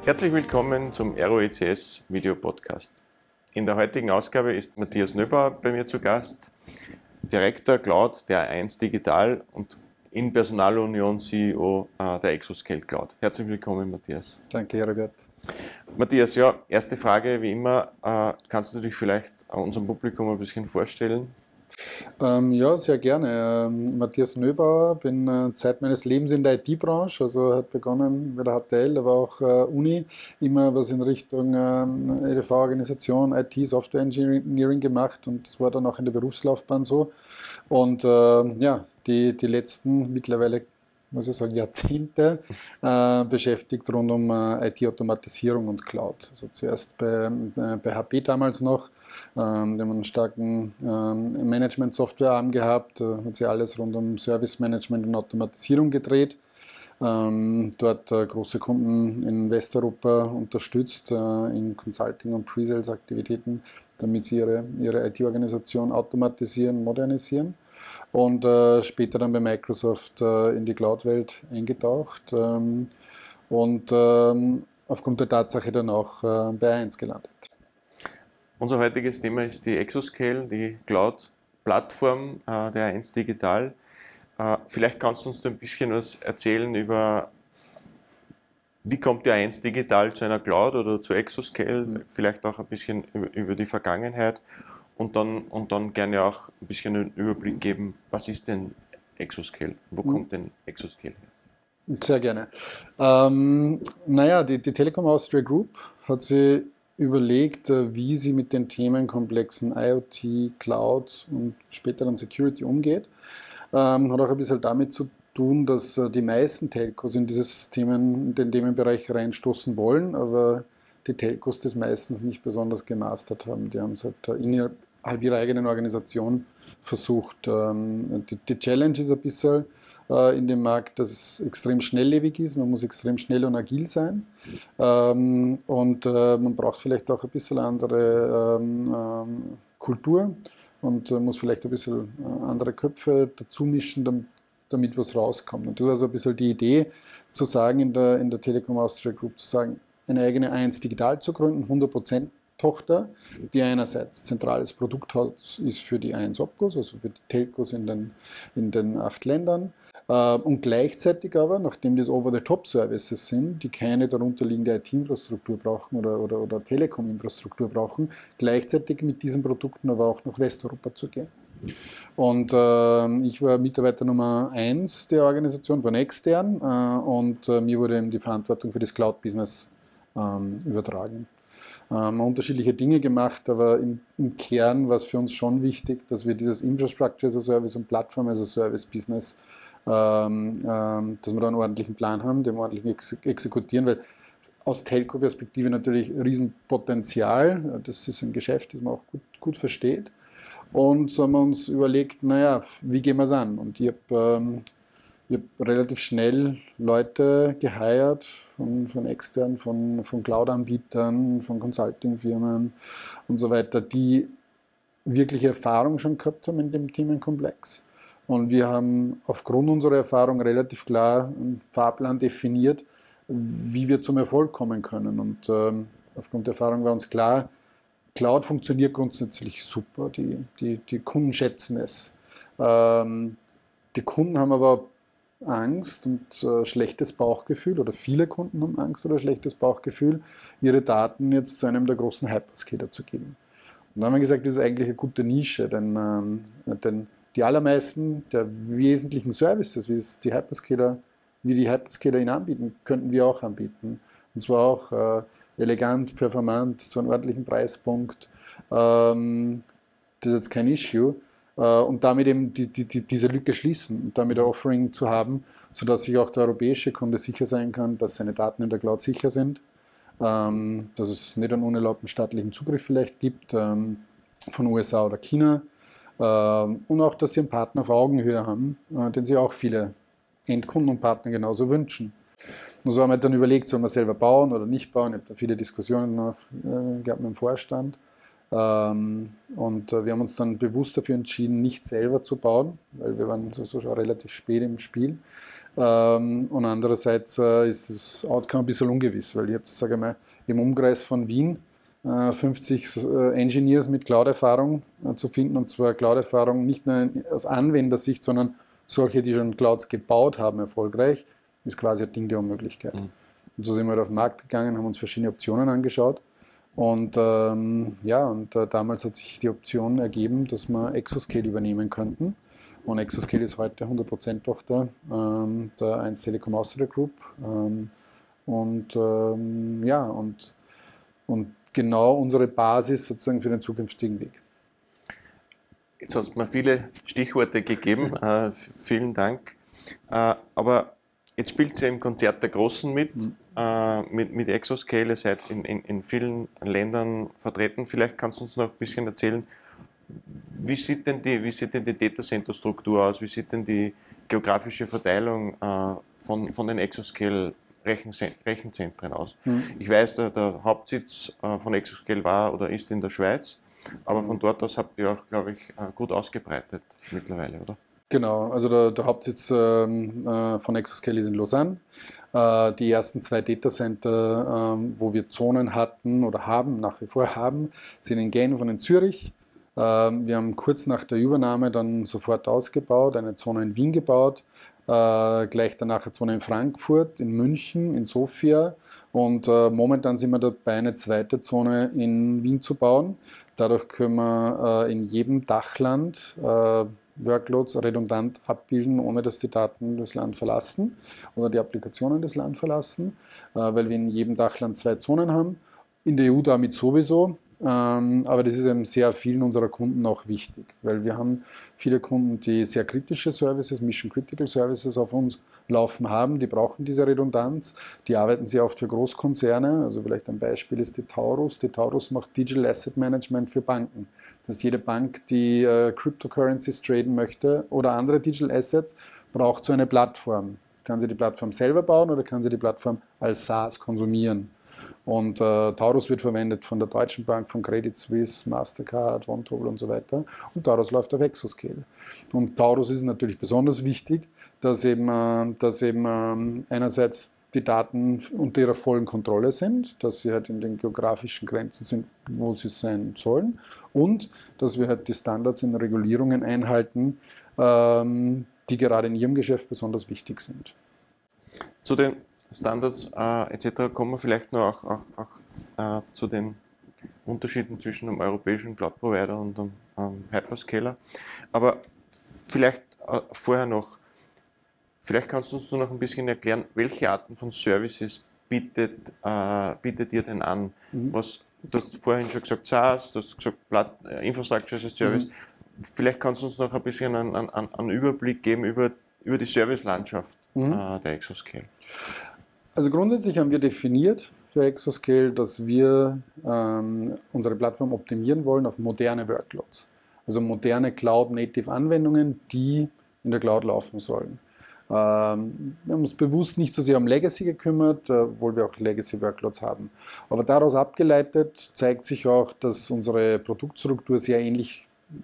Herzlich willkommen zum Aero-ECS Video Podcast. In der heutigen Ausgabe ist Matthias Nöbauer bei mir zu Gast, Direktor Cloud der A1 Digital und in Personalunion CEO der Exoscale Cloud. Herzlich willkommen, Matthias. Danke, Herbert. Matthias, ja, erste Frage wie immer. Kannst du dich vielleicht unserem Publikum ein bisschen vorstellen? Ja, sehr gerne. Matthias Nöbauer, bin Zeit meines Lebens in der IT-Branche, also hat begonnen bei der HTL, aber auch Uni, immer was in Richtung EDV-Organisation, IT, Software Engineering gemacht und das war dann auch in der Berufslaufbahn so. Und ja, die letzten mittlerweile, muss ich sagen, Jahrzehnte beschäftigt rund um IT-Automatisierung und Cloud. Also zuerst bei HP damals noch, die haben einen starken Management-Software-Arm gehabt, hat sich alles rund um Service-Management und Automatisierung gedreht. Dort große Kunden in Westeuropa unterstützt in Consulting- und Pre-Sales-Aktivitäten, damit sie ihre IT-Organisation automatisieren, modernisieren. Und später dann bei Microsoft in die Cloud-Welt eingetaucht und aufgrund der Tatsache dann auch bei A1 gelandet. Unser heutiges Thema ist die Exoscale, die Cloud-Plattform der A1 Digital. Vielleicht kannst du uns ein bisschen was erzählen über, wie kommt die A1 Digital zu einer Cloud oder zu Exoscale, vielleicht auch ein bisschen über die Vergangenheit und dann gerne auch ein bisschen einen Überblick geben, was ist denn Exoscale, wo kommt denn Exoscale her? Sehr gerne. Naja, die Telekom Austria Group hat sich überlegt, wie sie mit den Themenkomplexen IoT, Cloud und später dann Security umgeht. Hat auch ein bisschen damit zu tun, dass die meisten Telcos in in den Themenbereich reinstoßen wollen, aber die Telcos das meistens nicht besonders gemastert haben. Die haben es halt innerhalb ihrer eigenen Organisation versucht. Die Challenge ist ein bisschen in dem Markt, dass es extrem schnelllebig ist. Man muss extrem schnell und agil sein. Und man braucht vielleicht auch ein bisschen andere Kultur und muss vielleicht ein bisschen andere Köpfe dazu mischen, damit was rauskommt. Und das war so ein bisschen die Idee, zu sagen, in der Telekom Austria Group, zu sagen, eine eigene A1 Digital zu gründen, 100% Tochter, die einerseits zentrales Produkthaus ist für die A1 Opcos, also für die Telcos in den 8 Ländern. Und gleichzeitig aber, nachdem das Over-the-Top-Services sind, die keine darunterliegende IT-Infrastruktur brauchen oder Telekom-Infrastruktur brauchen, gleichzeitig mit diesen Produkten aber auch nach Westeuropa zu gehen. Und ich war Mitarbeiter Nummer 1 der Organisation, von extern, und mir wurde eben die Verantwortung für das Cloud-Business übertragen. Unterschiedliche Dinge gemacht, aber im Kern war es für uns schon wichtig, dass wir dieses Infrastructure as a Service und Plattform as a Service Business, dass wir da einen ordentlichen Plan haben, den wir ordentlich exekutieren, weil aus Telco-Perspektive natürlich Riesenpotenzial. Das ist ein Geschäft, das man auch gut versteht. Und so haben wir uns überlegt, naja, wie gehen wir es an? Und ich habe relativ schnell Leute geheiert von extern, von Cloud-Anbietern, von Consulting-Firmen und so weiter, die wirkliche Erfahrung schon gehabt haben in dem Themenkomplex. Und wir haben aufgrund unserer Erfahrung relativ klar einen Fahrplan definiert, wie wir zum Erfolg kommen können. Und aufgrund der Erfahrung war uns klar, Cloud funktioniert grundsätzlich super. Die Kunden schätzen es. Die Kunden haben aber Angst und schlechtes Bauchgefühl, oder viele Kunden haben Angst oder schlechtes Bauchgefühl, ihre Daten jetzt zu einem der großen Hyperscaler zu geben. Und dann haben wir gesagt, das ist eigentlich eine gute Nische, denn die allermeisten der wesentlichen Services, wie die Hyperscaler ihn anbieten, könnten wir auch anbieten. Und zwar auch elegant, performant, zu einem ordentlichen Preispunkt. Das ist jetzt kein Issue. Und damit eben diese Lücke schließen und damit ein Offering zu haben, sodass sich auch der europäische Kunde sicher sein kann, dass seine Daten in der Cloud sicher sind, dass es nicht einen unerlaubten staatlichen Zugriff vielleicht gibt von USA oder China und auch, dass sie einen Partner auf Augenhöhe haben, den sie auch viele Endkunden und Partner genauso wünschen. Und so haben wir dann überlegt, sollen wir selber bauen oder nicht bauen. Ich habe da viele Diskussionen noch gehabt mit dem Vorstand. Wir haben uns dann bewusst dafür entschieden, nicht selber zu bauen, weil wir waren so schon relativ spät im Spiel. Und andererseits ist das Outcome ein bisschen ungewiss, weil jetzt, sage ich mal, im Umkreis von Wien 50 Engineers mit Cloud-Erfahrung zu finden, und zwar Cloud-Erfahrung nicht nur aus Anwendersicht, sondern solche, die schon Clouds gebaut haben, erfolgreich, ist quasi ein Ding der Unmöglichkeit. Und so sind wir halt auf den Markt gegangen, haben uns verschiedene Optionen angeschaut. Und damals hat sich die Option ergeben, dass wir Exoscale übernehmen könnten. Und Exoscale ist heute 100% Tochter der 1 Telekom Austria Group. Und genau unsere Basis sozusagen für den zukünftigen Weg. Jetzt hast du mir viele Stichworte gegeben, vielen Dank. Aber jetzt spielt ihr im Konzert der Großen mit Exoscale, ihr seid in vielen Ländern vertreten. Vielleicht kannst du uns noch ein bisschen erzählen, wie sieht denn die Datacenter-Struktur aus, wie sieht denn die geografische Verteilung von den Exoscale Rechenzentren aus? Ich weiß, der Hauptsitz von Exoscale war oder ist in der Schweiz, aber von dort aus habt ihr auch, glaube ich, gut ausgebreitet mittlerweile, oder? Genau, also der Hauptsitz von Exoscale ist in Lausanne. Die ersten 2 Datacenter, wo wir Zonen hatten oder nach wie vor haben, sind in Genf und in Zürich. Wir haben kurz nach der Übernahme dann sofort ausgebaut, eine Zone in Wien gebaut, gleich danach eine Zone in Frankfurt, in München, in Sofia, und momentan sind wir dabei, eine zweite Zone in Wien zu bauen. Dadurch können wir in jedem Dachland Workloads redundant abbilden, ohne dass die Daten das Land verlassen oder die Applikationen das Land verlassen, weil wir in jedem Dachland 2 Zonen haben, in der EU damit sowieso. Aber das ist eben sehr vielen unserer Kunden auch wichtig, weil wir haben viele Kunden, die sehr kritische Services, Mission Critical Services auf uns laufen haben, die brauchen diese Redundanz, die arbeiten sehr oft für Großkonzerne, also vielleicht ein Beispiel ist die Taurus. Die Taurus macht Digital Asset Management für Banken. Das heißt, jede Bank, die Cryptocurrencies traden möchte oder andere Digital Assets, braucht so eine Plattform. Kann sie die Plattform selber bauen oder kann sie die Plattform als SaaS konsumieren? Und Taurus wird verwendet von der Deutschen Bank, von Credit Suisse, Mastercard, Vontobel und so weiter. Und Taurus läuft auf Exoscale. Und Taurus ist natürlich besonders wichtig, dass eben einerseits die Daten unter ihrer vollen Kontrolle sind, dass sie halt in den geografischen Grenzen sind, wo sie sein sollen, und dass wir halt die Standards in Regulierungen einhalten, die gerade in ihrem Geschäft besonders wichtig sind. Zu den Standards etc. kommen wir vielleicht noch auch zu den Unterschieden zwischen dem europäischen Cloud Provider und dem Hyperscaler. Aber vielleicht vorher noch, vielleicht kannst du uns noch ein bisschen erklären, welche Arten von Services bietet ihr denn an? Du hast vorhin schon gesagt SaaS, du hast gesagt Infrastructure as a Service. Vielleicht kannst du uns noch ein bisschen einen Überblick geben über die Servicelandschaft der Exoscale. Also grundsätzlich haben wir definiert für Exoscale, dass wir unsere Plattform optimieren wollen auf moderne Workloads. Also moderne Cloud-Native-Anwendungen, die in der Cloud laufen sollen. Wir haben uns bewusst nicht so sehr um Legacy gekümmert, obwohl wir auch Legacy-Workloads haben. Aber daraus abgeleitet zeigt sich auch, dass unsere Produktstruktur sehr ähnlich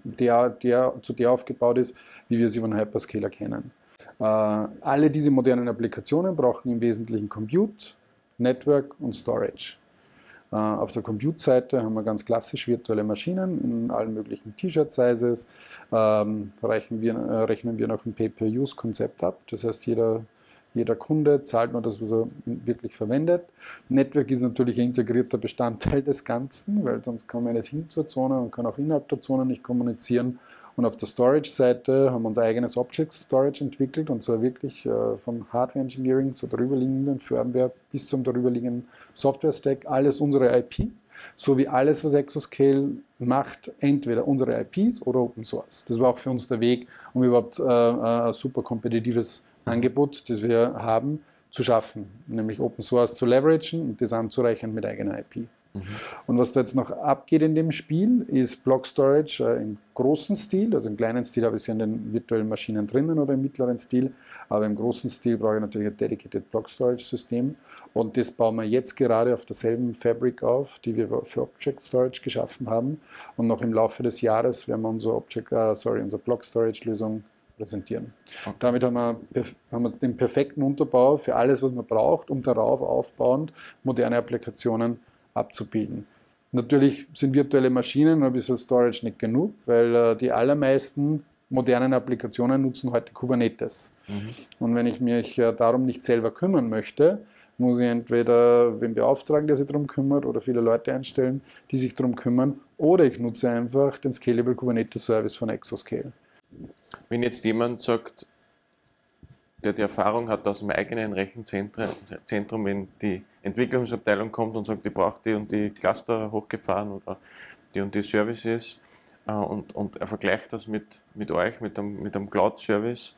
zu der aufgebaut ist, wie wir sie von Hyperscaler kennen. Alle diese modernen Applikationen brauchen im Wesentlichen Compute, Network und Storage. Auf der Compute-Seite haben wir ganz klassisch virtuelle Maschinen in allen möglichen T-Shirt-Sizes. Rechnen wir noch ein Pay-per-Use-Konzept ab. Das heißt, jeder Kunde zahlt nur das, was er wirklich verwendet. Network ist natürlich ein integrierter Bestandteil des Ganzen, weil sonst kommen wir nicht hin zur Zone und kann auch innerhalb der Zone nicht kommunizieren. Und auf der Storage-Seite haben wir unser eigenes Object Storage entwickelt, und zwar wirklich vom Hardware Engineering zur darüberliegenden Firmware bis zum darüberliegenden Software-Stack, alles unsere IP, sowie alles, was Exoscale macht, entweder unsere IPs oder Open Source. Das war auch für uns der Weg, um überhaupt ein super kompetitives Angebot, das wir haben, zu schaffen, nämlich Open Source zu leveragen und das anzureichern mit eigener IP. Und was da jetzt noch abgeht in dem Spiel, ist Block Storage im großen Stil. Also im kleinen Stil habe ich sie an den virtuellen Maschinen drinnen oder im mittleren Stil, aber im großen Stil brauche ich natürlich ein Dedicated Block Storage System, und das bauen wir jetzt gerade auf derselben Fabric auf, die wir für Object Storage geschaffen haben, und noch im Laufe des Jahres werden wir unsere Block Storage Lösung präsentieren. Okay. Damit haben wir den perfekten Unterbau für alles, was man braucht, um darauf aufbauend moderne Applikationen abzubilden. Natürlich sind virtuelle Maschinen und Visual Storage nicht genug, weil die allermeisten modernen Applikationen nutzen heute Kubernetes. Und wenn ich mich darum nicht selber kümmern möchte, muss ich entweder wen beauftragen, der sich darum kümmert, oder viele Leute einstellen, die sich darum kümmern, oder ich nutze einfach den Scalable Kubernetes Service von Exoscale. Wenn jetzt jemand sagt, der die Erfahrung hat aus dem eigenen Rechenzentrum, wenn die Entwicklungsabteilung kommt und sagt, die braucht die und die Cluster hochgefahren oder die und die Services, und er vergleicht das mit euch, mit einem Cloud-Service.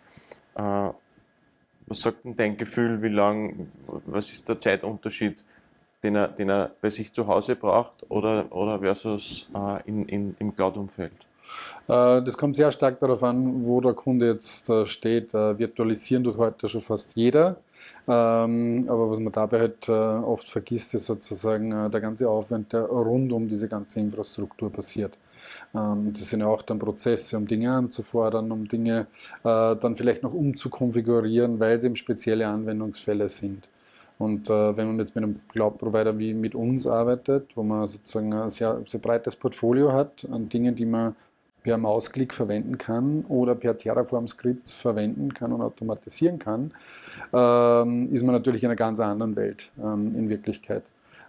Was sagt denn dein Gefühl, was ist der Zeitunterschied, den er bei sich zu Hause braucht oder versus im Cloud-Umfeld? Das kommt sehr stark darauf an, wo der Kunde jetzt steht. Virtualisieren tut heute schon fast jeder. Aber was man dabei halt oft vergisst, ist sozusagen der ganze Aufwand, der rund um diese ganze Infrastruktur passiert. Das sind ja auch dann Prozesse, um Dinge anzufordern, um Dinge dann vielleicht noch umzukonfigurieren, weil sie eben spezielle Anwendungsfälle sind. Und wenn man jetzt mit einem Cloud-Provider wie mit uns arbeitet, wo man sozusagen ein sehr, sehr breites Portfolio hat an Dingen, die man per Mausklick verwenden kann oder per Terraform-Skripts verwenden kann und automatisieren kann, ist man natürlich in einer ganz anderen Welt in Wirklichkeit.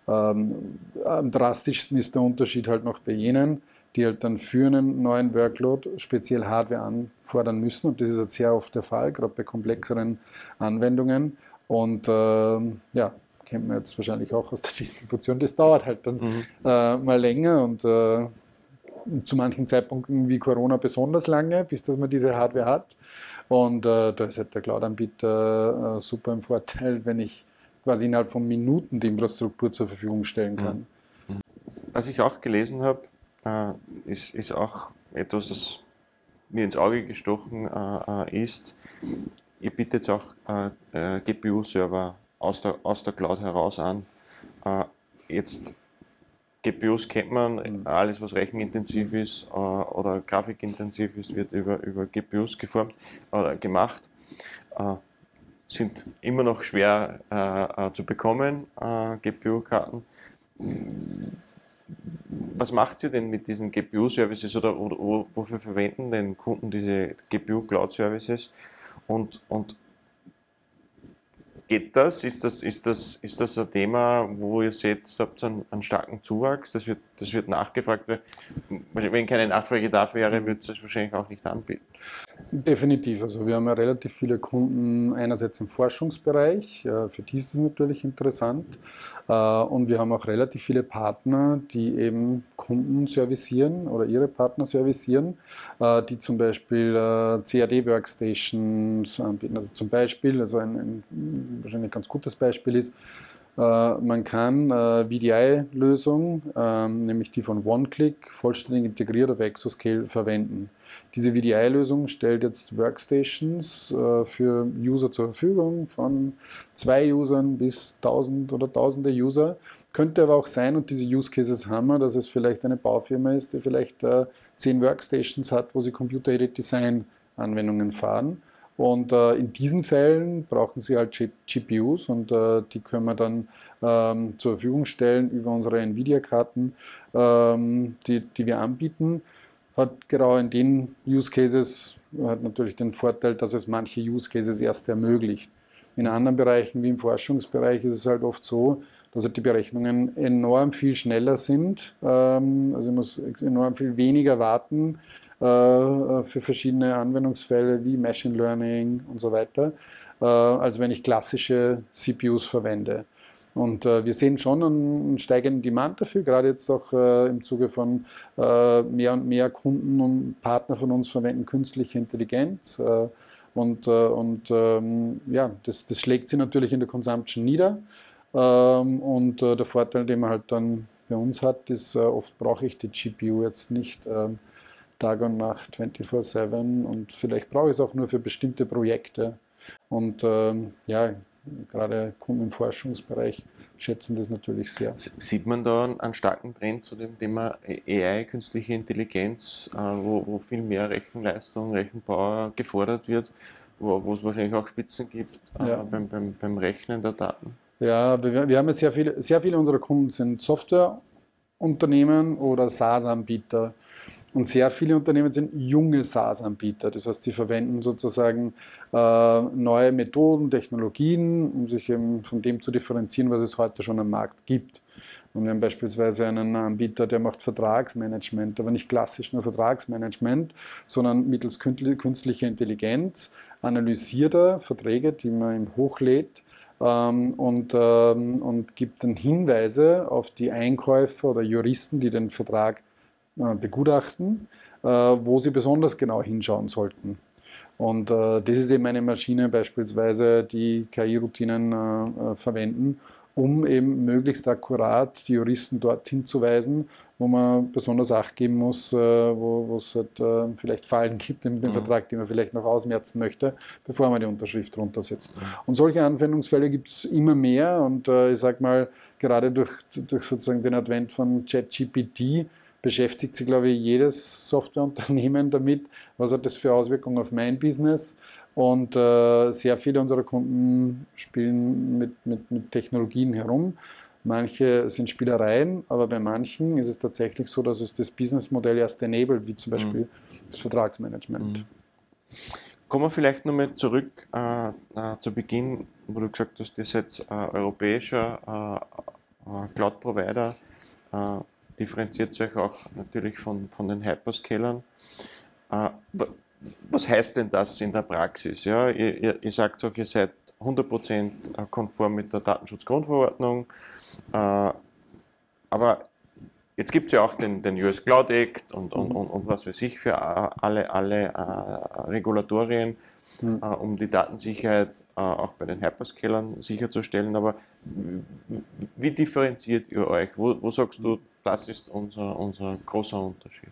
Am drastischsten ist der Unterschied halt noch bei jenen, die halt dann für einen neuen Workload speziell Hardware anfordern müssen. Und das ist halt sehr oft der Fall, gerade bei komplexeren Anwendungen. Und ja, kennt man jetzt wahrscheinlich auch aus der Distribution, das dauert halt dann mal länger und zu manchen Zeitpunkten wie Corona besonders lange, bis dass man diese Hardware hat. Und da ist halt der Cloud-Anbieter super im Vorteil, wenn ich quasi innerhalb von Minuten die Infrastruktur zur Verfügung stellen kann. Was ich auch gelesen habe, ist auch etwas, das mir ins Auge gestochen ist. Ihr bietet auch GPU-Server aus der Cloud heraus an. Jetzt GPUs kennt man, alles was rechenintensiv ist oder grafikintensiv ist, wird über GPUs geformt oder gemacht. Sind immer noch schwer zu bekommen, GPU-Karten. Was macht ihr denn mit diesen GPU-Services oder wofür verwenden denn Kunden diese GPU-Cloud-Services? Und geht das? Ist das ein Thema, wo ihr seht, ihr habt einen starken Zuwachs? Das wird nachgefragt. Wenn keine Nachfrage da wäre, würde es das wahrscheinlich auch nicht anbieten. Definitiv. Also wir haben ja relativ viele Kunden einerseits im Forschungsbereich, für die ist das natürlich interessant. Und wir haben auch relativ viele Partner, die eben Kunden servicieren oder ihre Partner servicieren, die zum Beispiel CAD-Workstations anbieten. Also zum Beispiel, also ein wahrscheinlich ganz gutes Beispiel ist, man kann VDI-Lösung, nämlich die von OneClick, vollständig integriert auf Exoscale verwenden. Diese VDI-Lösung stellt jetzt Workstations für User zur Verfügung, von 2 Usern bis 1000 oder tausende User. Könnte aber auch sein, und diese Use Cases haben wir, dass es vielleicht eine Baufirma ist, die vielleicht 10 Workstations hat, wo sie Computer-Aided Design-Anwendungen fahren. Und in diesen Fällen brauchen sie halt GPUs und die können wir dann zur Verfügung stellen über unsere Nvidia-Karten, die wir anbieten. Hat genau in den Use Cases hat natürlich den Vorteil, dass es manche Use Cases erst ermöglicht. In anderen Bereichen, wie im Forschungsbereich, ist es halt oft so, dass halt die Berechnungen enorm viel schneller sind. Also ich muss enorm viel weniger warten für verschiedene Anwendungsfälle wie Machine Learning und so weiter, als wenn ich klassische CPUs verwende. Und wir sehen schon einen steigenden Demand dafür, gerade jetzt auch im Zuge von mehr und mehr Kunden und Partner von uns verwenden künstliche Intelligenz. Ja, das schlägt sich natürlich in der Consumption nieder. Der Vorteil, den man halt dann bei uns hat, ist, oft brauche ich die GPU jetzt nicht Tag und Nacht 24/7 und vielleicht brauche ich es auch nur für bestimmte Projekte. Und ja, Gerade Kunden im Forschungsbereich schätzen das natürlich sehr. Sieht man da einen starken Trend zu dem Thema AI, künstliche Intelligenz, wo viel mehr Rechenleistung, Rechenpower gefordert wird, wo es wahrscheinlich auch Spitzen gibt Ja. beim Rechnen der Daten? Ja, wir haben ja sehr viele unserer Kunden sind Softwareunternehmen oder SaaS-Anbieter. Und sehr viele Unternehmen sind junge SaaS-Anbieter. Das heißt, die verwenden sozusagen neue Methoden, Technologien, um sich eben von dem zu differenzieren, was es heute schon am Markt gibt. Und wir haben beispielsweise einen Anbieter, der macht Vertragsmanagement, aber nicht klassisch nur Vertragsmanagement, sondern mittels künstlicher Intelligenz analysiert er Verträge, die man ihm hochlädt, und gibt dann Hinweise auf die Einkäufer oder Juristen, die den Vertrag begutachten, wo sie besonders genau hinschauen sollten. Und das ist eben eine Maschine beispielsweise, die KI-Routinen verwenden, um eben möglichst akkurat die Juristen dorthin zu weisen, wo man besonders Acht geben muss, wo es halt vielleicht Fallen gibt in dem Vertrag, die man vielleicht noch ausmerzen möchte, bevor man die Unterschrift drunter setzt. Und solche Anwendungsfälle gibt es immer mehr und ich sage mal, gerade durch sozusagen den Advent von ChatGPT beschäftigt sich, glaube ich, jedes Softwareunternehmen damit, was hat das für Auswirkungen auf mein Business. Und sehr viele unserer Kunden spielen mit Technologien herum. Manche sind Spielereien, aber bei manchen ist es tatsächlich so, dass es das Businessmodell erst enabled, wie zum Beispiel das Vertragsmanagement. Kommen wir vielleicht nochmal zurück zu Beginn, wo du gesagt hast, ihr seid europäischer Cloud-Provider, differenziert euch auch natürlich von den Hyperscalern. Was heißt denn das in der Praxis? Ja, ihr sagt auch, ihr seid 100% konform mit der Datenschutzgrundverordnung, aber jetzt gibt es ja auch den US Cloud Act und was weiß ich für alle Regulatorien, um die Datensicherheit auch bei den Hyperscalern sicherzustellen. Aber wie differenziert ihr euch? Wo sagst du, das ist unser großer Unterschied?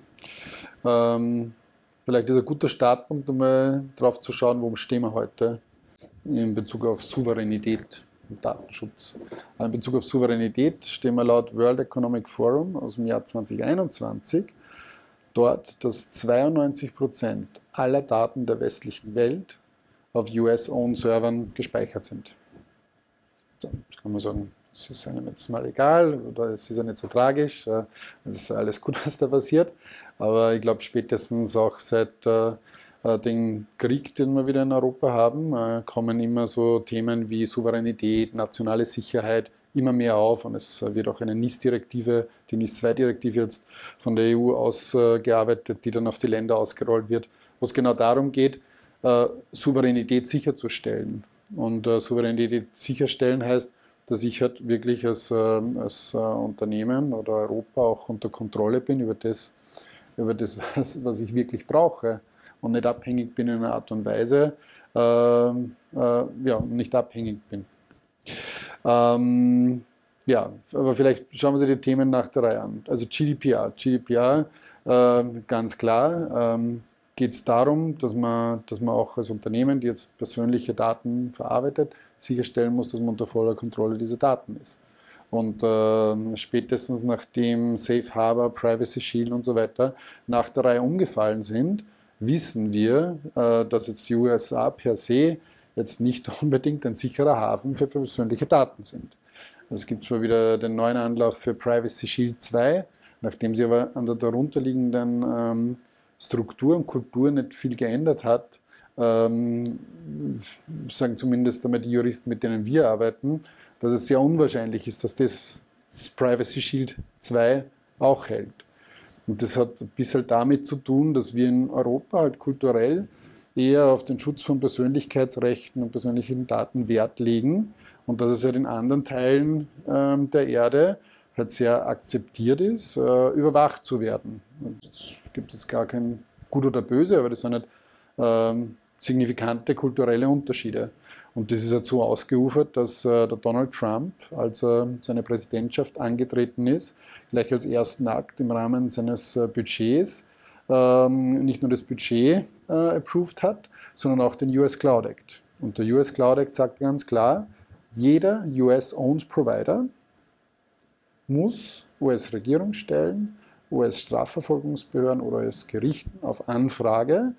Vielleicht ist ein guter Startpunkt, um mal drauf zu schauen, wo stehen wir heute in Bezug auf Souveränität und Datenschutz. In Bezug auf Souveränität stehen wir laut World Economic Forum aus dem Jahr 2021 dort, dass 92% aller Daten der westlichen Welt auf US-owned Servern gespeichert sind. So, das kann man sagen, es ist einem jetzt mal egal oder es ist ja nicht so tragisch, es ist alles gut, was da passiert, aber ich glaube spätestens auch seit den Krieg, den wir wieder in Europa haben, kommen immer so Themen wie Souveränität, nationale Sicherheit immer mehr auf und es wird auch eine NIS-Direktive, die NIS-2-Direktive jetzt von der EU ausgearbeitet, die dann auf die Länder ausgerollt wird, wo es genau darum geht, Souveränität sicherzustellen. Und Souveränität sicherstellen heißt, dass ich halt wirklich als Unternehmen oder Europa auch unter Kontrolle bin über das was ich wirklich brauche und nicht abhängig bin in einer Art und Weise, nicht abhängig bin. Ja, aber vielleicht schauen wir uns die Themen nach der Reihe an. Also GDPR. Ganz klar, geht es darum, dass man auch als Unternehmen, die jetzt persönliche Daten verarbeitet, sicherstellen muss, dass man unter voller Kontrolle dieser Daten ist. Und spätestens nachdem Safe Harbor, Privacy Shield und so weiter nach der Reihe umgefallen sind, wissen wir, dass jetzt die USA per se jetzt nicht unbedingt ein sicherer Hafen für persönliche Daten sind. Es gibt zwar wieder den neuen Anlauf für Privacy Shield 2, nachdem sie aber an der darunterliegenden Struktur und Kultur nicht viel geändert hat, sagen zumindest einmal die Juristen, mit denen wir arbeiten, dass es sehr unwahrscheinlich ist, dass das Privacy Shield 2 auch hält. Und das hat ein bisschen damit zu tun, dass wir in Europa halt kulturell eher auf den Schutz von Persönlichkeitsrechten und persönlichen Daten Wert legen und dass es halt in anderen Teilen der Erde halt sehr akzeptiert ist, überwacht zu werden. Es gibt jetzt gar kein Gut oder Böse, aber das sind halt signifikante kulturelle Unterschiede. Und das ist halt so ausgeufert, dass der Donald Trump, als er seine Präsidentschaft angetreten ist, gleich als ersten Akt im Rahmen seines Budgets nicht nur das Budget approved hat, sondern auch den US Cloud Act. Und der US Cloud Act sagt ganz klar, jeder US-owned Provider muss US-Regierungsstellen, US-Strafverfolgungsbehörden oder US-Gerichten auf Anfrage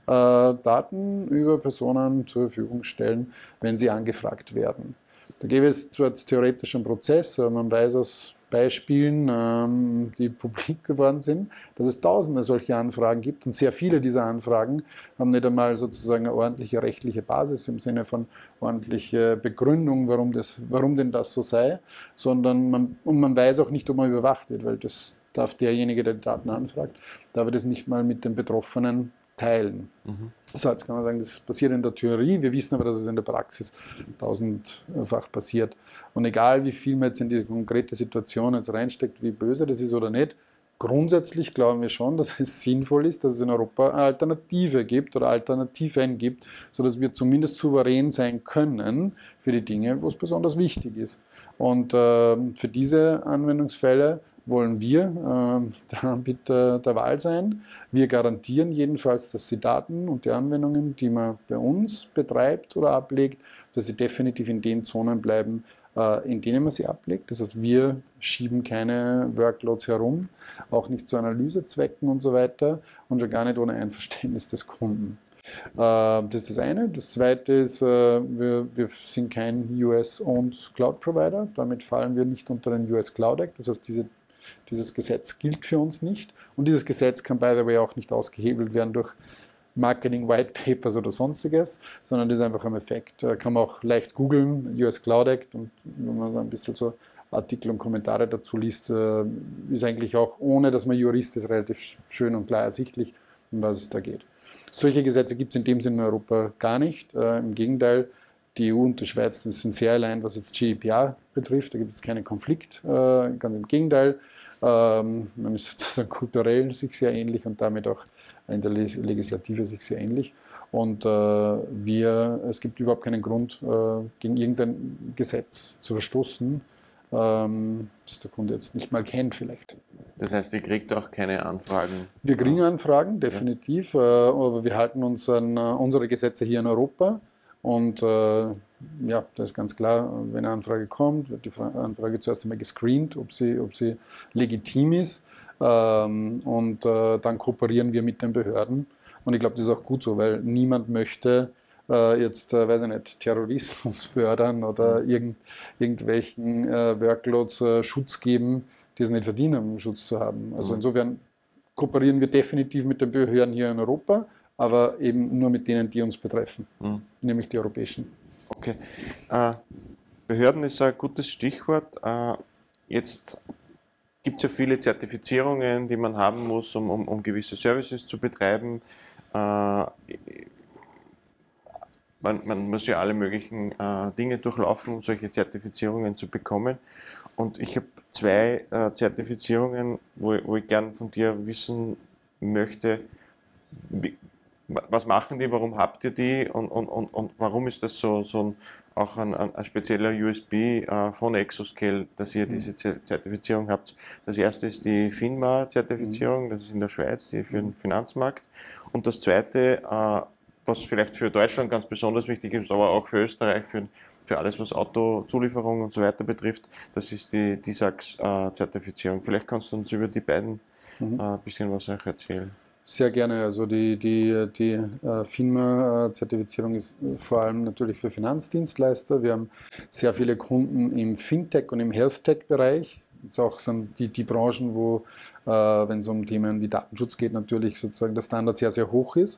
Daten über Personen zur Verfügung stellen, wenn sie angefragt werden. Da gäbe es zwar jetzt theoretisch einen Prozess, aber man weiß aus Beispielen, die publik geworden sind, dass es tausende solcher Anfragen gibt und sehr viele dieser Anfragen haben nicht einmal sozusagen eine ordentliche rechtliche Basis im Sinne von ordentliche Begründung, warum denn das so sei, sondern man weiß auch nicht, ob man überwacht wird, weil das darf derjenige, der die Daten anfragt, darf er das nicht mal mit den Betroffenen teilen. So, jetzt kann man sagen, das passiert in der Theorie, wir wissen aber, dass es in der Praxis tausendfach passiert. Und egal, wie viel man jetzt in die konkrete Situation jetzt reinsteckt, wie böse das ist oder nicht, grundsätzlich glauben wir schon, dass es sinnvoll ist, dass es in Europa eine Alternative gibt oder Alternativen gibt, sodass wir zumindest souverän sein können für die Dinge, wo es besonders wichtig ist. Und für diese Anwendungsfälle wollen wir der Anbieter der Wahl sein. Wir garantieren jedenfalls, dass die Daten und die Anwendungen, die man bei uns betreibt oder ablegt, dass sie definitiv in den Zonen bleiben, in denen man sie ablegt. Das heißt, wir schieben keine Workloads herum, auch nicht zu Analysezwecken und so weiter und schon gar nicht ohne Einverständnis des Kunden. Das ist das eine. Das zweite ist, wir sind kein US-owned Cloud-Provider. Damit fallen wir nicht unter den US Cloud Act. Das heißt, dieses Gesetz gilt für uns nicht. Und dieses Gesetz kann, by the way, auch nicht ausgehebelt werden durch Marketing White Papers oder sonstiges, sondern das ist einfach ein Effekt. Kann man auch leicht googeln, US Cloud Act, und wenn man ein bisschen so Artikel und Kommentare dazu liest, ist eigentlich auch, ohne dass man Jurist ist, relativ schön und klar ersichtlich, um was es da geht. Solche Gesetze gibt es in dem Sinne in Europa gar nicht. Im Gegenteil, die EU und die Schweiz sind sehr allein, was jetzt GDPR betrifft. Da gibt es keinen Konflikt. Ganz im Gegenteil. Man ist sozusagen kulturell sich sehr ähnlich und damit auch in der Legislative sich sehr ähnlich. Und es gibt überhaupt keinen Grund, gegen irgendein Gesetz zu verstoßen, das der Kunde jetzt nicht mal kennt vielleicht. Das heißt, ihr kriegt auch keine Anfragen? Wir kriegen Anfragen, definitiv, aber wir halten uns an unsere Gesetze hier in Europa. Und ja, das ist ganz klar, wenn eine Anfrage kommt, wird die Anfrage zuerst einmal gescreent, ob sie legitim ist. Und dann kooperieren wir mit den Behörden. Und ich glaube, das ist auch gut so, weil niemand möchte jetzt, weiß ich nicht, Terrorismus fördern oder irgendwelchen Workloads Schutz geben, die es nicht verdienen, um Schutz zu haben. Also insofern kooperieren wir definitiv mit den Behörden hier in Europa, aber eben nur mit denen, die uns betreffen, nämlich die europäischen. Okay. Behörden ist ein gutes Stichwort. Jetzt gibt es ja viele Zertifizierungen, die man haben muss, um gewisse Services zu betreiben. Man muss ja alle möglichen Dinge durchlaufen, um solche Zertifizierungen zu bekommen. Und ich habe zwei Zertifizierungen, wo ich gern von dir wissen möchte, was machen die, warum habt ihr die und warum ist das auch ein spezieller USB von Exoscale, dass ihr diese Zertifizierung habt. Das erste ist die FINMA-Zertifizierung, das ist in der Schweiz, die für den Finanzmarkt. Und das zweite, was vielleicht für Deutschland ganz besonders wichtig ist, aber auch für Österreich, für alles, was Autozulieferung und so weiter betrifft, das ist die DISAX-Zertifizierung. Vielleicht kannst du uns über die beiden ein bisschen was auch erzählen. Sehr gerne. Also die FINMA-Zertifizierung ist vor allem natürlich für Finanzdienstleister. Wir haben sehr viele Kunden im Fintech- und im Health-Tech-Bereich. Das sind auch die Branchen, wo, wenn es um Themen wie Datenschutz geht, natürlich sozusagen der Standard sehr, sehr hoch ist.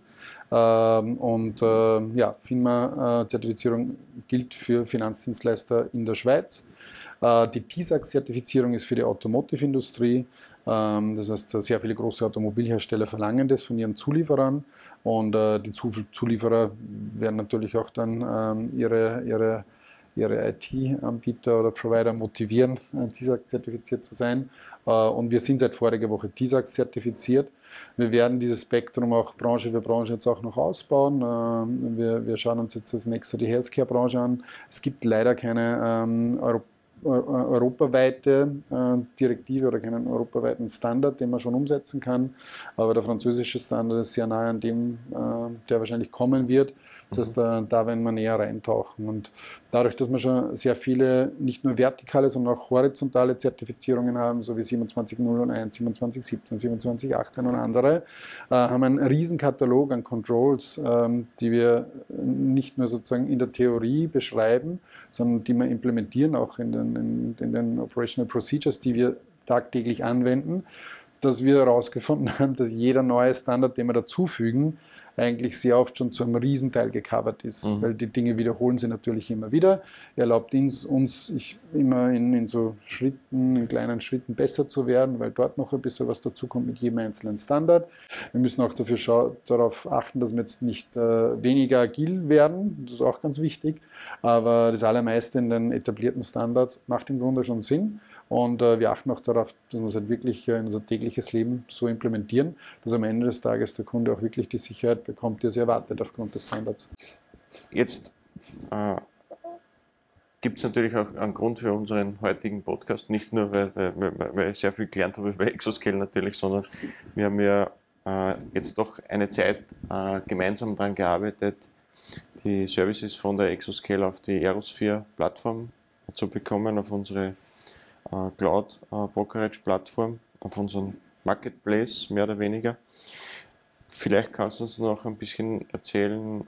Ja, FINMA-Zertifizierung gilt für Finanzdienstleister in der Schweiz. Die TISAX-Zertifizierung ist für die Automotive-Industrie. Das heißt, sehr viele große Automobilhersteller verlangen das von ihren Zulieferern und die Zulieferer werden natürlich auch dann ihre IT-Anbieter oder Provider motivieren, TISAX zertifiziert zu sein. Und wir sind seit voriger Woche TISAX zertifiziert. Wir werden dieses Spektrum auch Branche für Branche jetzt auch noch ausbauen. Wir schauen uns jetzt als nächstes die Healthcare-Branche an. Es gibt leider keine europaweite Direktive oder keinen europaweiten Standard, den man schon umsetzen kann. Aber der französische Standard ist sehr nahe an dem, der wahrscheinlich kommen wird. Das heißt, da werden wir näher reintauchen. Und dadurch, dass wir schon sehr viele, nicht nur vertikale, sondern auch horizontale Zertifizierungen haben, so wie 27001, 2717, 2718 und andere, haben wir einen riesen Katalog an Controls, die wir nicht nur sozusagen in der Theorie beschreiben, sondern die wir implementieren, auch in den Operational Procedures, die wir tagtäglich anwenden, dass wir herausgefunden haben, dass jeder neue Standard, den wir dazufügen, eigentlich sehr oft schon zu einem Riesenteil gecovert ist, weil die Dinge wiederholen sich natürlich immer wieder. Er erlaubt uns immer in so Schritten, in kleinen Schritten besser zu werden, weil dort noch ein bisschen was dazukommt mit jedem einzelnen Standard. Wir müssen auch darauf achten, dass wir jetzt nicht weniger agil werden, das ist auch ganz wichtig, aber das allermeiste in den etablierten Standards macht im Grunde schon Sinn. Und wir achten auch darauf, dass wir es halt wirklich in unser tägliches Leben so implementieren, dass am Ende des Tages der Kunde auch wirklich die Sicherheit bekommt, die er sich erwartet aufgrund des Standards. Jetzt gibt es natürlich auch einen Grund für unseren heutigen Podcast, nicht nur, weil ich sehr viel gelernt habe über Exoscale natürlich, sondern wir haben ja jetzt doch eine Zeit gemeinsam daran gearbeitet, die Services von der Exoscale auf die Aerosphere-Plattform zu bekommen, auf unsere Cloud Brokerage Plattform, auf unseren Marketplace mehr oder weniger. Vielleicht kannst du uns noch ein bisschen erzählen,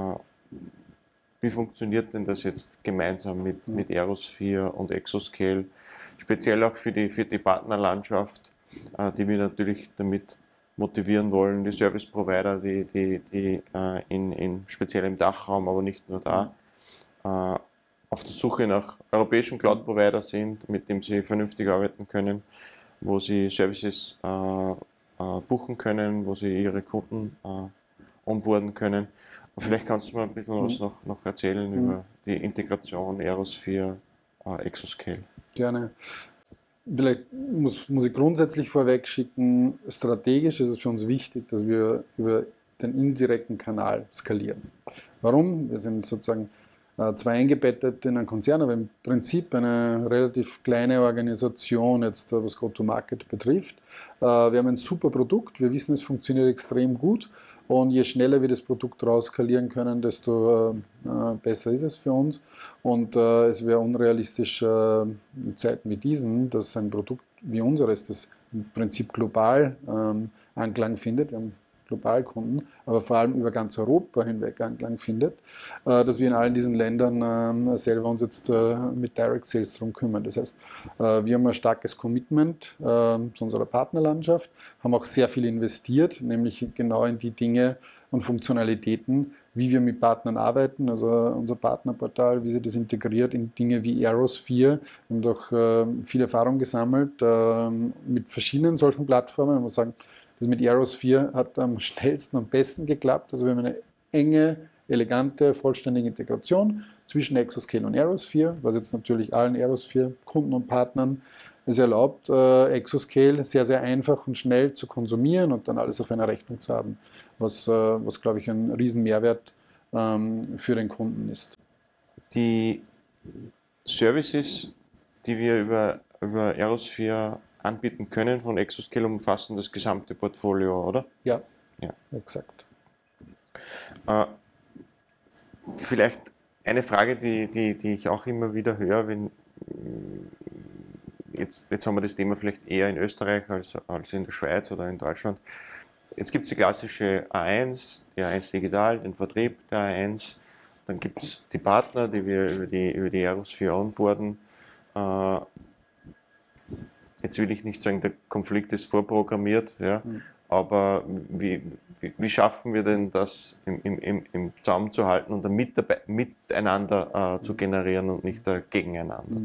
wie funktioniert denn das jetzt gemeinsam mit Aerosphere und Exoscale, speziell auch für die Partnerlandschaft, die wir natürlich damit motivieren wollen, die Service Provider, die speziell im Dachraum, aber nicht nur da, auf der Suche nach europäischen Cloud-Provider sind, mit dem sie vernünftig arbeiten können, wo sie Services buchen können, wo sie ihre Kunden onboarden können. Und vielleicht kannst du mal ein bisschen was noch erzählen über die Integration Aerosphere, Exoscale. Gerne. Vielleicht muss ich grundsätzlich vorweg schicken, strategisch ist es für uns wichtig, dass wir über den indirekten Kanal skalieren. Warum? Wir sind sozusagen zwar eingebettet in einen Konzern, aber im Prinzip eine relativ kleine Organisation, jetzt was Go-to-Market betrifft. Wir haben ein super Produkt, wir wissen, es funktioniert extrem gut und je schneller wir das Produkt rauskalieren können, desto besser ist es für uns. Und es wäre unrealistisch in Zeiten wie diesen, dass ein Produkt wie unseres, das im Prinzip global Anklang findet, wir haben Globalkunden, aber vor allem über ganz Europa hinweg Anklang findet, dass wir in allen diesen Ländern selber uns jetzt mit Direct Sales darum kümmern. Das heißt, wir haben ein starkes Commitment zu unserer Partnerlandschaft, haben auch sehr viel investiert, nämlich genau in die Dinge und Funktionalitäten, wie wir mit Partnern arbeiten, also unser Partnerportal, wie sie das integriert in Dinge wie Aerosphere. Wir haben doch viel Erfahrung gesammelt mit verschiedenen solchen Plattformen. Ich muss sagen, das mit Aerosphere hat am schnellsten und besten geklappt. Also wir haben eine enge, elegante, vollständige Integration zwischen Exoscale und Aerosphere, was jetzt natürlich allen Aerosphere-Kunden und Partnern es erlaubt, Exoscale sehr, sehr einfach und schnell zu konsumieren und dann alles auf einer Rechnung zu haben, was glaube ich, ein riesen Mehrwert für den Kunden ist. Die Services, die wir über Aerosphere anbieten können von Exoscale, umfassen das gesamte Portfolio, oder? Ja. Exakt. Vielleicht eine Frage, die ich auch immer wieder höre, wenn jetzt haben wir das Thema vielleicht eher in Österreich als in der Schweiz oder in Deutschland. Jetzt gibt es die klassische A1, die A1 Digital, den Vertrieb der A1, dann gibt es die Partner, die wir über die Aerosphere onboarden. Jetzt will ich nicht sagen, der Konflikt ist vorprogrammiert, ja, aber wie schaffen wir denn das im Zaum zu halten und miteinander zu generieren und nicht gegeneinander?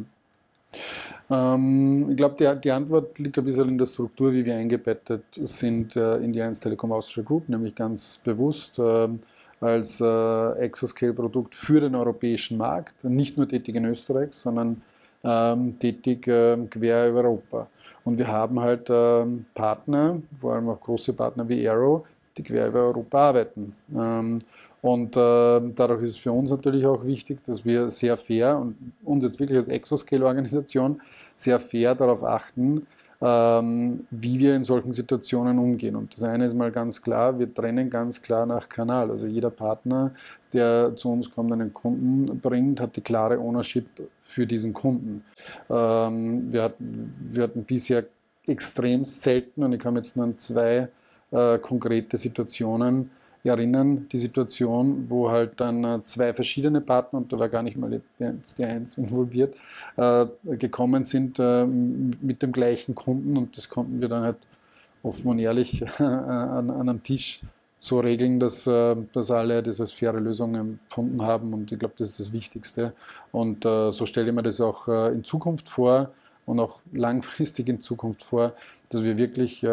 Ich glaube, die Antwort liegt ein bisschen in der Struktur, wie wir eingebettet sind in die 1 Telekom Austria Group, nämlich ganz bewusst als Exoscale-Produkt für den europäischen Markt, nicht nur tätig in Österreich, sondern tätig quer über Europa. Und wir haben halt Partner, vor allem auch große Partner wie Aero, die quer über Europa arbeiten. Und dadurch ist es für uns natürlich auch wichtig, dass wir sehr fair und uns jetzt wirklich als Exoscale-Organisation sehr fair darauf achten, wie wir in solchen Situationen umgehen. Und das eine ist mal ganz klar, wir trennen ganz klar nach Kanal. Also jeder Partner, der zu uns kommt, einen Kunden bringt, hat die klare Ownership für diesen Kunden. Wir hatten bisher extremst selten, und ich kann mich jetzt nur an zwei konkrete Situationen erinnern, die Situation, wo halt dann zwei verschiedene Partner, und da war gar nicht mal die eins involviert, gekommen sind mit dem gleichen Kunden, und das konnten wir dann halt offen und ehrlich an einem Tisch so regeln, dass alle das als faire Lösung empfunden haben, und ich glaube, das ist das Wichtigste. Und so stelle ich mir das auch in Zukunft vor und auch langfristig in Zukunft vor, dass wir wirklich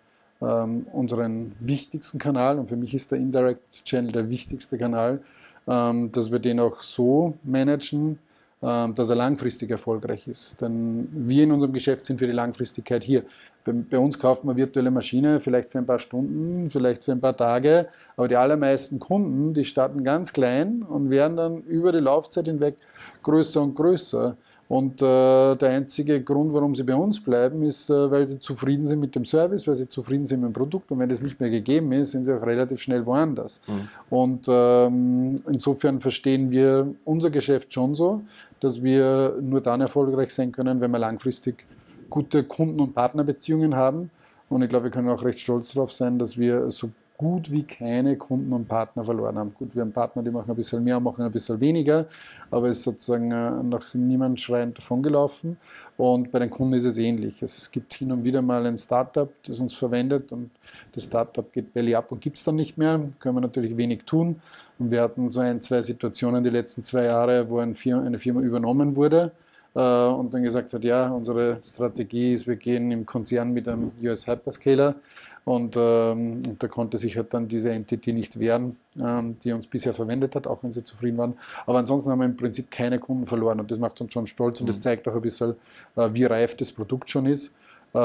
unseren wichtigsten Kanal, und für mich ist der Indirect Channel der wichtigste Kanal, dass wir den auch so managen, dass er langfristig erfolgreich ist. Denn wir in unserem Geschäft sind für die Langfristigkeit hier. Bei uns kauft man virtuelle Maschine, vielleicht für ein paar Stunden, vielleicht für ein paar Tage, aber die allermeisten Kunden, die starten ganz klein und werden dann über die Laufzeit hinweg größer und größer. Und der einzige Grund, warum sie bei uns bleiben, ist, weil sie zufrieden sind mit dem Service, weil sie zufrieden sind mit dem Produkt. Und wenn das nicht mehr gegeben ist, sind sie auch relativ schnell woanders. Und insofern verstehen wir unser Geschäft schon so, dass wir nur dann erfolgreich sein können, wenn wir langfristig gute Kunden- und Partnerbeziehungen haben. Und ich glaube, wir können auch recht stolz darauf sein, dass wir so gut wie keine Kunden und Partner verloren haben. Gut, wir haben Partner, die machen ein bisschen mehr, machen ein bisschen weniger, aber es ist sozusagen noch niemand schreiend davongelaufen. Und bei den Kunden ist es ähnlich. Es gibt hin und wieder mal ein Startup, das uns verwendet, und das Startup geht belly up und gibt es dann nicht mehr. Können wir natürlich wenig tun. Und wir hatten so zwei Situationen die letzten 2 Jahre, wo eine Firma übernommen wurde und dann gesagt hat, ja, unsere Strategie ist, wir gehen im Konzern mit einem US Hyperscaler, und da konnte sich halt dann diese Entity nicht wehren, die uns bisher verwendet hat, auch wenn sie zufrieden waren. Aber ansonsten haben wir im Prinzip keine Kunden verloren, und das macht uns schon stolz, und das zeigt auch ein bisschen, wie reif das Produkt schon ist.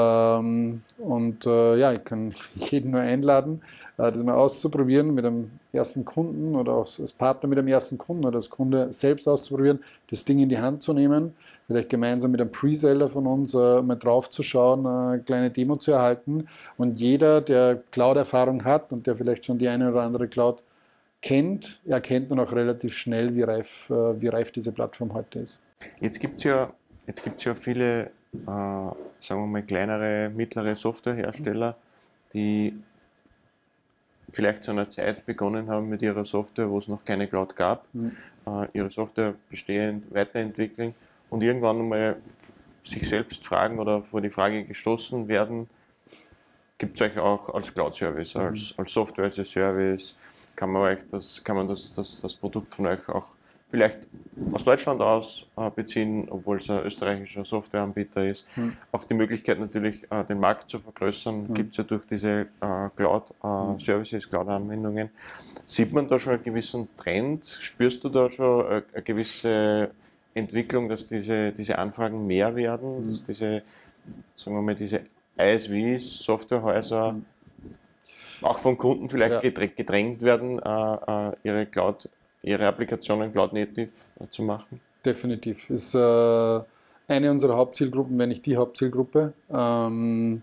Ja, ich kann jeden nur einladen, das mal auszuprobieren mit einem ersten Kunden oder auch als Partner mit einem ersten Kunden oder als Kunde selbst auszuprobieren, das Ding in die Hand zu nehmen, vielleicht gemeinsam mit einem Pre-Seller von uns mal drauf zu schauen, eine kleine Demo zu erhalten. Und jeder, der Cloud-Erfahrung hat und der vielleicht schon die eine oder andere Cloud kennt, erkennt dann auch relativ schnell, wie reif diese Plattform heute ist. Jetzt gibt es ja viele, sagen wir mal, kleinere, mittlere Softwarehersteller, die vielleicht zu einer Zeit begonnen haben mit ihrer Software, wo es noch keine Cloud gab, ihre Software bestehend weiterentwickeln und irgendwann einmal sich selbst fragen oder vor die Frage gestoßen werden, gibt es euch auch als Cloud-Service, als Software as a Service, kann man das Produkt von euch auch vielleicht aus Deutschland aus beziehen, obwohl es ein österreichischer Softwareanbieter ist. Auch die Möglichkeit natürlich, den Markt zu vergrößern, gibt es ja durch diese Cloud-Services, Cloud-Anwendungen. Sieht man da schon einen gewissen Trend? Spürst du da schon eine gewisse Entwicklung, dass diese Anfragen mehr werden, dass diese, sagen wir mal, diese ISVs, Softwarehäuser, auch von Kunden vielleicht gedrängt werden, ihre Applikationen Cloud Native zu machen? Definitiv. Ist eine unserer Hauptzielgruppen, wenn nicht die Hauptzielgruppe. Wenn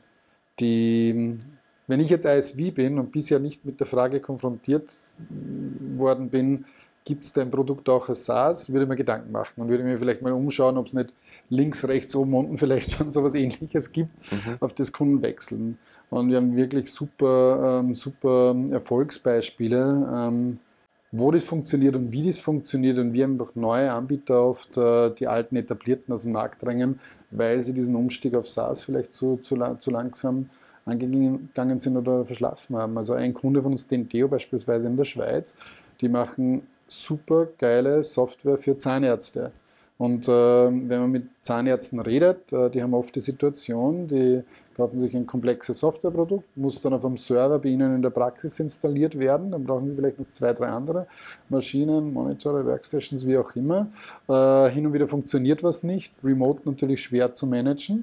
ich jetzt ISV bin und bisher nicht mit der Frage konfrontiert worden bin, gibt es dein Produkt auch als SaaS, würde ich mir Gedanken machen und würde mir vielleicht mal umschauen, ob es nicht links, rechts, oben, unten vielleicht schon so etwas Ähnliches gibt, auf das Kunden wechseln. Und wir haben wirklich super Erfolgsbeispiele, wo das funktioniert und wie das funktioniert, und wir einfach neue Anbieter oft die alten Etablierten aus dem Markt drängen, weil sie diesen Umstieg auf SaaS vielleicht zu langsam angegangen sind oder verschlafen haben. Also ein Kunde von uns, Denteo beispielsweise in der Schweiz, die machen super geile Software für Zahnärzte. Und wenn man mit Zahnärzten redet, die haben oft die Situation, die kaufen sich ein komplexes Softwareprodukt, muss dann auf einem Server bei ihnen in der Praxis installiert werden, dann brauchen sie vielleicht noch 2, 3 andere Maschinen, Monitore, Workstations, wie auch immer. Hin und wieder funktioniert was nicht, remote natürlich schwer zu managen.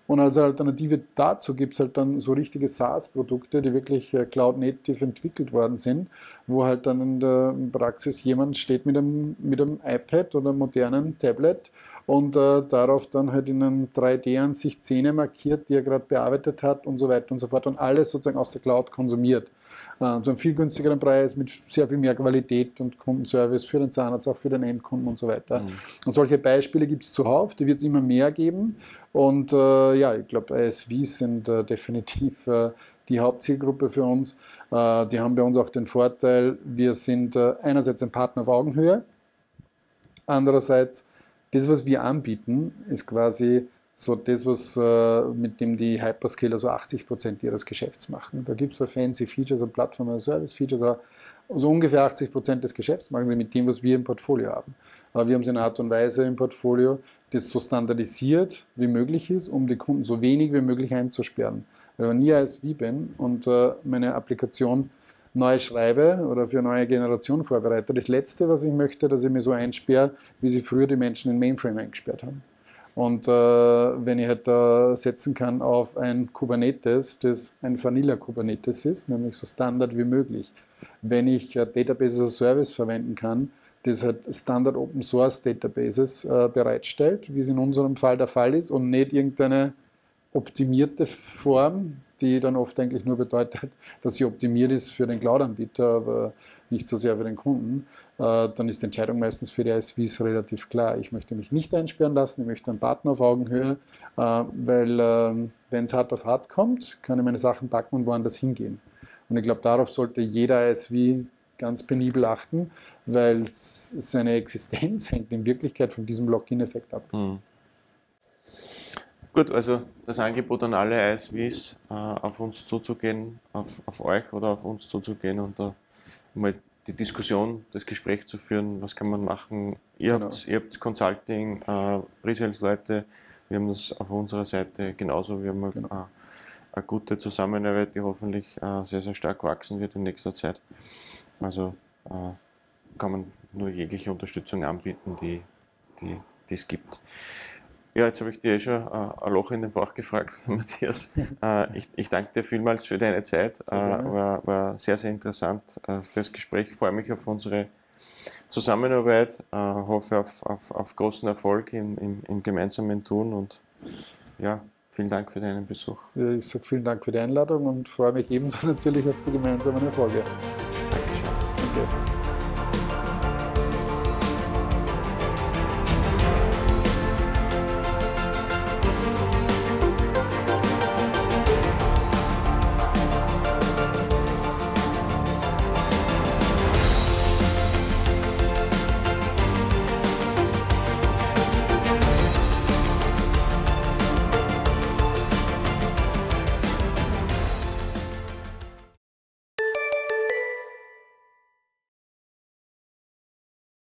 Und als Alternative dazu gibt es halt dann so richtige SaaS-Produkte, die wirklich Cloud-Native entwickelt worden sind, wo halt dann in der Praxis jemand steht mit einem iPad oder einem modernen Tablet und darauf dann halt in einer 3D-Ansicht Szene markiert, die er gerade bearbeitet hat und so weiter und so fort und alles sozusagen aus der Cloud konsumiert. Zu einem viel günstigeren Preis mit sehr viel mehr Qualität und Kundenservice für den Zahnarzt, auch für den Endkunden und so weiter. Und solche Beispiele gibt es zuhauf, die wird es immer mehr geben. Und ja, ich glaube, ISVs sind definitiv die Hauptzielgruppe für uns. Die haben bei uns auch den Vorteil, wir sind einerseits ein Partner auf Augenhöhe, andererseits das, was wir anbieten, ist quasi so das, was mit dem die Hyperscaler so 80% ihres Geschäfts machen. Da gibt es so fancy Features und Plattform-as-a-Service-Features, also ungefähr 80% des Geschäfts machen sie mit dem, was wir im Portfolio haben. Aber wir haben es in einer Art und Weise im Portfolio, das so standardisiert wie möglich ist, um die Kunden so wenig wie möglich einzusperren. Wenn ich nie ISV bin und meine Applikation neu schreibe oder für eine neue Generation vorbereite, das Letzte, was ich möchte, dass ich mir so einsperre, wie sie früher die Menschen in Mainframe eingesperrt haben. Und wenn ich halt da setzen kann auf ein Kubernetes, das ein Vanilla Kubernetes ist, nämlich so Standard wie möglich. Wenn ich Database as a Service verwenden kann, das halt Standard Open Source Databases bereitstellt, wie es in unserem Fall der Fall ist und nicht irgendeine optimierte Form, die dann oft eigentlich nur bedeutet, dass sie optimiert ist für den Cloud-Anbieter, aber nicht so sehr für den Kunden, dann ist die Entscheidung meistens für die ISVs relativ klar. Ich möchte mich nicht einsperren lassen, ich möchte einen Partner auf Augenhöhe, weil wenn es hart auf hart kommt, kann ich meine Sachen packen und woanders hingehen. Und ich glaube, darauf sollte jeder ISV ganz penibel achten, weil seine Existenz hängt in Wirklichkeit von diesem Lock-in-Effekt ab. Gut, also das Angebot an alle ISVs, auf uns zuzugehen, auf euch oder auf uns zuzugehen und da mal die Diskussion, das Gespräch zu führen, was kann man machen. Ihr habt Consulting, Pre-Sales-Leute, wir haben das auf unserer Seite genauso, wir haben eine gute Zusammenarbeit, die hoffentlich sehr, sehr stark wachsen wird in nächster Zeit. Also kann man nur jegliche Unterstützung anbieten, die es gibt. Ja, jetzt habe ich dir schon ein Loch in den Bauch gefragt, Matthias. Ich danke dir vielmals für deine Zeit. War sehr, sehr interessant, das Gespräch. Ich freue mich auf unsere Zusammenarbeit, hoffe auf großen Erfolg im gemeinsamen Tun und ja, vielen Dank für deinen Besuch. Ja, ich sage vielen Dank für die Einladung und freue mich ebenso natürlich auf die gemeinsamen Erfolge. Dankeschön. Danke.